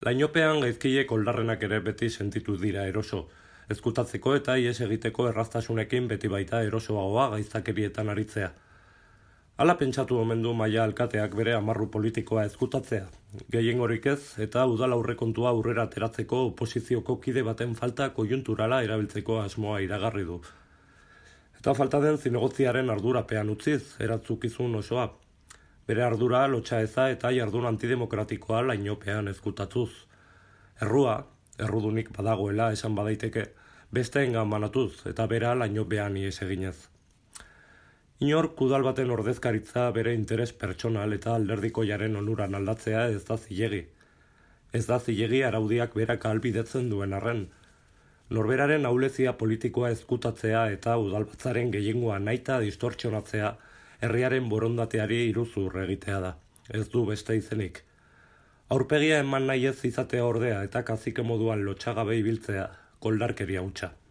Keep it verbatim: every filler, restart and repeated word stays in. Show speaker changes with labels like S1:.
S1: Lainopean gaizkileek oldarrenak ere beti sentitu dira eroso, ezkutatzeko eta ihes egiteko erraztasunekin beti baita erosoagoa gaiztakerietan aritzea. Hala pentsatu omen du Maia alkateak bere amarru politikoa ezkutatzea, gehiengorik ez eta udal aurrekontua aurrera ateratzeko oposizioko kide baten falta koiunturala erabiltzeko asmoa iragarri du. Eta falta den zinegotziaren ardurapean utziz, eratzukizun osoa. Bere ardura lotxa eza eta jardun antidemokratikoa lainopean ezkutatuz. Errua, errudunik badagoela esan badaiteke, besteengan banatuz eta bera lainopean ihes eginez. Inork udal baten ordezkaritza bere interes pertsonal eta alderdikoiaren onuran aldatzea ez da zilegi. Ez da zilegi araudiak berak ahalbidetzen duen arren. Norberaren ahulezia politikoa ezkutatzea eta udalbatzaren gehiengoa nahita distortsionatzea herriaren borondateari iruzur egitea da, ez du beste izenik. Aurpegia eman nahi ez izatea ordea eta kazike moduan lotxagabe ibiltzea, koldarkeria hutsa.